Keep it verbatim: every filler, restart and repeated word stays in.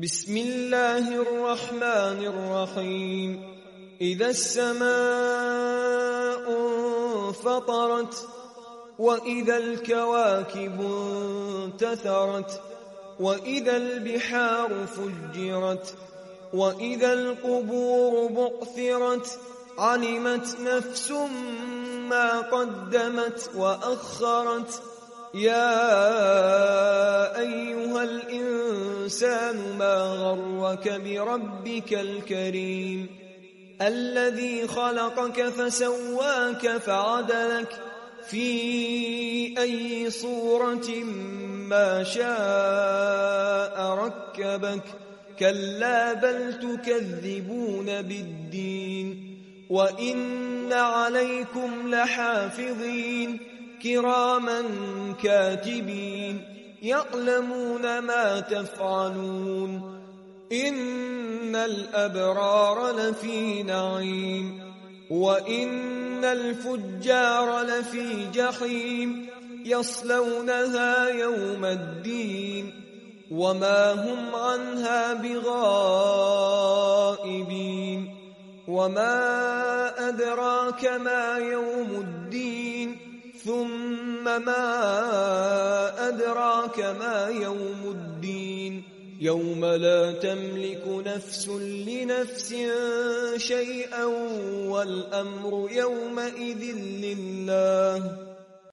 بسم الله الرحمن الرحيم إذا السماء انفطرت وإذا الكواكب انتثرت وإذا البحار فجرت وإذا القبور بعثرت علمت نفس ما قدمت وأخرت يا أيها الإنسان ما غرك بربك الكريم الذي خلقك فسواك فعدلك في أي صورة ما شاء ركبك كلا بل تكذبون بالدين وإن عليكم لحافظين كراما كاتبين يعلمون ما تفعلون إن الأبرار لفي نعيم وإن الفجار لفي جحيم يصلونها يوم الدين وما هم عنها بغائبين وما أدراك ما يوم الدين ثم ما أدراك ما يوم الدين يوم لا تملك نفس لنفس شيئا والأمر يومئذ لله